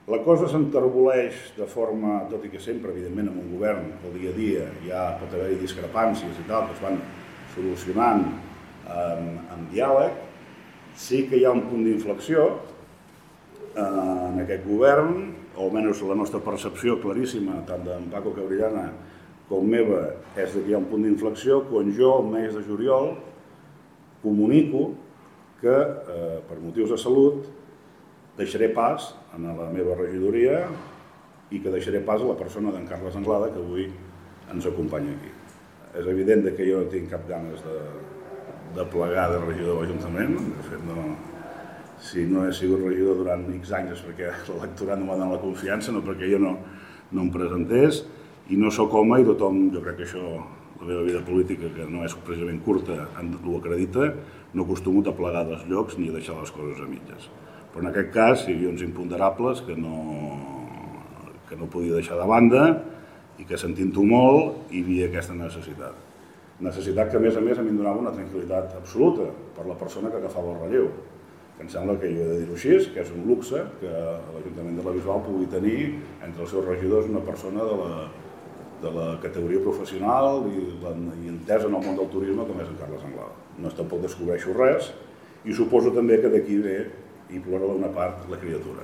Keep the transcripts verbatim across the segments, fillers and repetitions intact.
La cosa s'enterboleix de forma, tot i que sempre, evidentment, en un govern, el dia a dia ja pot haver-hi discrepàncies i tal, que es van solucionant amb, amb diàleg. Sí que hi ha un punt d'inflexió eh, en aquest govern, o almenys la nostra percepció claríssima, tant d'en Paco Cabrillana com meva, és que hi ha un punt d'inflexió quan jo, el mes de juliol, comunico que, eh, per motius de salut, deixaré pas a la meva regidoria i que deixaré pas a la persona d'en Carles Anglada, que avui ens acompanya aquí. És evident que jo no tinc cap ganes de, de plegar de regidor de l'Ajuntament. De fet, no, si no he sigut regidor durant X anys és perquè l'electorat no m'ha donat la confiança, no perquè jo no, no em presentés, i no sóc home, i tothom, jo crec que això, la meva vida política, que no és precisament curta, ho acredita, no acostumo a plegar dels llocs ni a deixar les coses a mitges. Però en aquest cas hi havia uns imponderables que no, que no podia deixar de banda i que sentint-ho molt hi havia aquesta necessitat. Necessitat que a més a més a mi em donava una tranquil·litat absoluta per la persona que agafava el relleu. Que em sembla que jo he de dir-ho així, que és un luxe que l'Ajuntament de la Bisbal pugui tenir entre els seus regidors una persona de la, de la categoria professional i, la, i entesa en el món del turisme com és en Carles Anglada. No tampoc descobreixo res i suposo també que d'aquí ve i plora d'una part la criatura.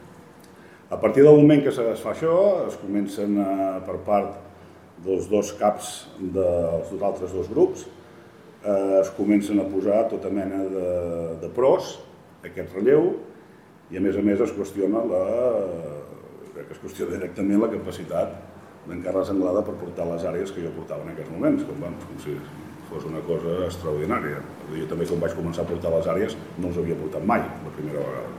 A partir del moment que es fa això, es comencen a, per part dels dos caps dels altres dos grups, eh, es comencen a posar tota mena de, de pros a aquest relleu i a més a més es qüestiona la, crec que es qüestiona directament la capacitat d'en Carles Anglada per portar les àrees que jo portava en aquests moments, com, van, com si fos una cosa extraordinària. Jo també, quan vaig començar a portar les àrees, no els havia portat mai, la primera vegada.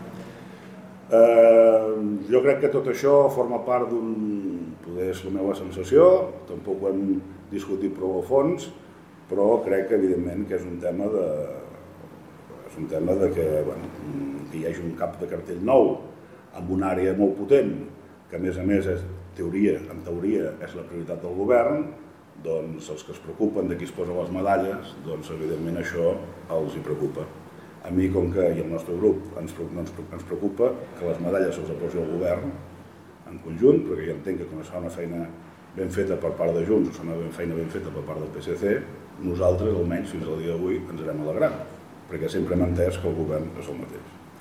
Eh, jo crec que tot això forma part d'un... poder és la meva sensació, tampoc ho hem discutit prou a fons, però crec que, evidentment, que és un tema de... és un tema de que, bueno, que hi hagi un cap de cartell nou, amb una àrea molt potent, que a més a més, és, teoria, en teoria, és la prioritat del govern, doncs els que es preocupen de qui es posa les medalles, doncs evidentment això els hi preocupa. A mi, com que i el nostre grup ens, ens, ens preocupa que les medalles se'ls posi el govern en conjunt, perquè jo entenc que quan es fa una feina ben feta per part de Junts o es fa una feina ben feta per part del P S C, nosaltres, almenys fins al dia d'avui, ens anem alegrant, perquè sempre hem entès que el govern és el mateix.